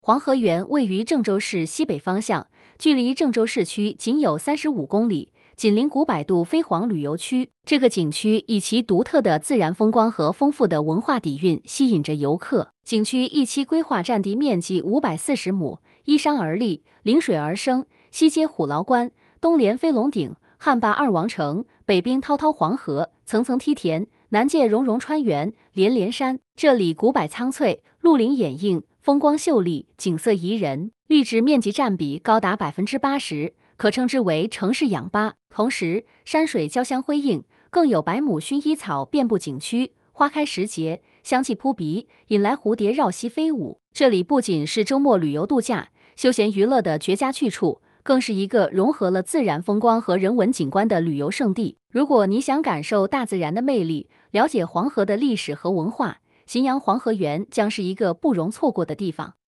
黄河源位于郑州市西北方向，距离郑州市区仅有35公里，紧邻古百度飞黄旅游区。这个景区以其独特的自然风光和丰富的文化底蕴吸引着游客。景区一期规划占地面积540亩，依山而立，临水而生，西接虎牢关，东连飞龙顶、汉坝二王城，北濒滔滔黄河，层层梯田，南界溶溶川原，连连山。这里古柏苍翠，绿林掩映，风光秀丽，景色宜人，绿植面积占比高达80%，可称之为城市氧吧。同时，山水交相辉映，更有百亩薰衣草遍布景区，花开时节，香气扑鼻，引来蝴蝶绕膝飞舞。这里不仅是周末旅游度假、休闲娱乐的绝佳去处，更是一个融合了自然风光和人文景观的旅游胜地。如果你想感受大自然的魅力，了解黄河的历史和文化，荥阳黄河源将是一个不容错过的地方。